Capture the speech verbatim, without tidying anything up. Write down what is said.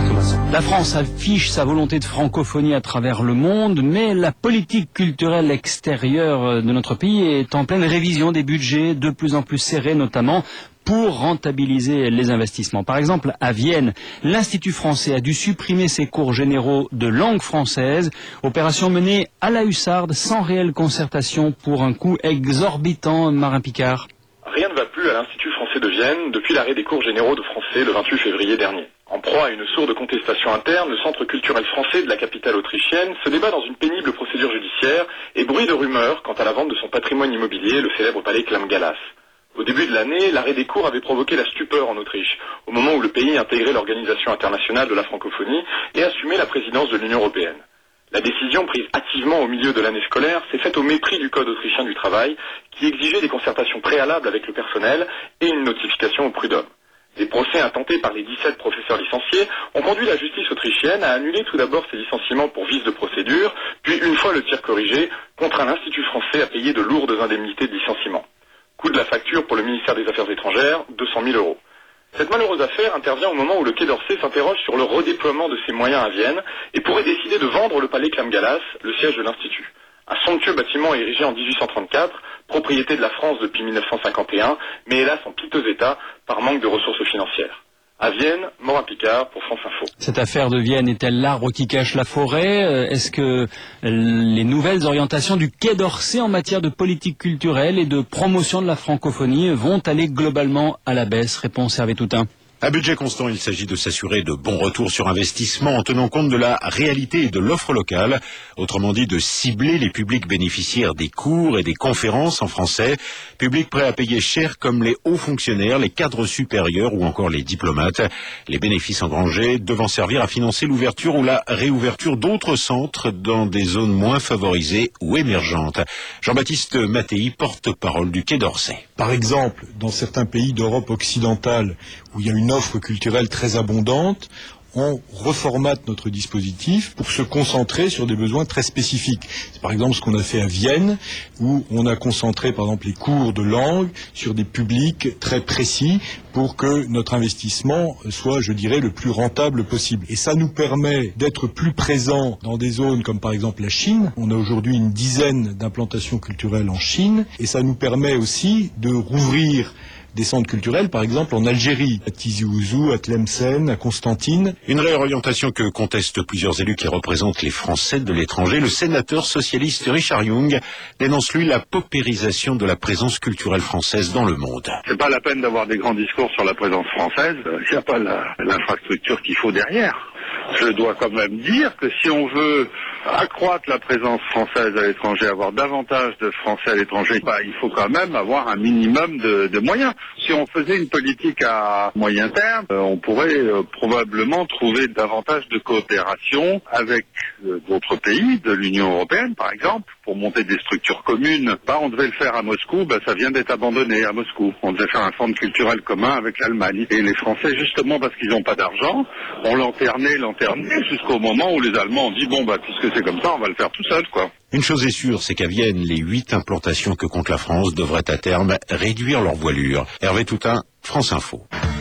consommation. La France affiche sa volonté de francophonie à travers le monde, mais la politique culturelle extérieure de notre pays est en pleine révision des budgets de plus en plus serrés, notamment pour rentabiliser les investissements. Par exemple, à Vienne, l'Institut français a dû supprimer ses cours généraux de langue française, opération menée à la hussarde, sans réelle concertation, pour un coût exorbitant. Marin Picard. Rien ne va plus à l'Institut français de Vienne depuis l'arrêt des cours généraux de français le vingt-huit février dernier. En proie à une sourde contestation interne, le Centre culturel français de la capitale autrichienne se débat dans une pénible procédure judiciaire et bruit de rumeurs quant à la vente de son patrimoine immobilier, le célèbre palais Clam-Gallas. Au début de l'année, l'arrêt des cours avait provoqué la stupeur en Autriche, au moment où le pays intégrait l'Organisation internationale de la francophonie et assumait la présidence de l'Union européenne. La décision, prise hâtivement au milieu de l'année scolaire, s'est faite au mépris du Code autrichien du travail, qui exigeait des concertations préalables avec le personnel et une notification au prud'homme. Les procès intentés par les dix-sept professeurs licenciés ont conduit la justice autrichienne à annuler tout d'abord ces licenciements pour vice de procédure, puis, une fois le tir corrigé, contraint l'Institut français à payer de lourdes indemnités de licenciement. Coût de la facture pour le ministère des Affaires étrangères, deux cent mille euros. Cette malheureuse affaire intervient au moment où le Quai d'Orsay s'interroge sur le redéploiement de ses moyens à Vienne et pourrait décider de vendre le palais Clam-Gallas, le siège de l'Institut. Un somptueux bâtiment érigé en dix-huit cent trente-quatre, propriété de la France depuis mille neuf cent cinquante et un, mais hélas en piteux état par manque de ressources financières. À Vienne, Marin Picard pour France Info. Cette affaire de Vienne est-elle l'arbre qui cache la forêt ? Est-ce que les nouvelles orientations du Quai d'Orsay en matière de politique culturelle et de promotion de la francophonie vont aller globalement à la baisse ? Réponse Hervé Toutain. À budget constant, il s'agit de s'assurer de bons retours sur investissement en tenant compte de la réalité et de l'offre locale, autrement dit de cibler les publics bénéficiaires des cours et des conférences en français, publics prêts à payer cher comme les hauts fonctionnaires, les cadres supérieurs ou encore les diplomates, les bénéfices engrangés devant servir à financer l'ouverture ou la réouverture d'autres centres dans des zones moins favorisées ou émergentes. Jean-Baptiste Mattei, porte-parole du Quai d'Orsay. Par exemple, dans certains pays d'Europe occidentale où il y a une offre culturelle très abondante, on reformate notre dispositif pour se concentrer sur des besoins très spécifiques. C'est par exemple ce qu'on a fait à Vienne, où on a concentré par exemple les cours de langue sur des publics très précis pour que notre investissement soit, je dirais, le plus rentable possible. Et ça nous permet d'être plus présents dans des zones comme par exemple la Chine. On a aujourd'hui une dizaine d'implantations culturelles en Chine, et ça nous permet aussi de rouvrir des centres culturels, par exemple en Algérie, à Tizi Ouzou, à Tlemcen, à Constantine. Une réorientation que contestent plusieurs élus qui représentent les Français de l'étranger. Le sénateur socialiste Richard Yung dénonce, lui, la paupérisation de la présence culturelle française dans le monde. C'est pas la peine d'avoir des grands discours sur la présence française, il n'y a pas la, l'infrastructure qu'il faut derrière. Je dois quand même dire que si on veut accroître la présence française à l'étranger, avoir davantage de Français à l'étranger, bah, il faut quand même avoir un minimum de, de moyens. Si on faisait une politique à moyen terme, euh, on pourrait euh, probablement trouver davantage de coopération avec euh, d'autres pays, de l'Union européenne par exemple, pour monter des structures communes. Bah, on devait le faire à Moscou, bah, ça vient d'être abandonné à Moscou. On devait faire un centre culturel commun avec l'Allemagne. Et les Français, justement parce qu'ils n'ont pas d'argent, on lanterné, lanterné, jusqu'au moment où les Allemands ont dit bon bah puisque c'est comme ça, on va le faire tout seul, quoi. Une chose est sûre, c'est qu'à Vienne, les huit implantations que compte la France devraient à terme réduire leur voilure. Hervé Toutain, France Info.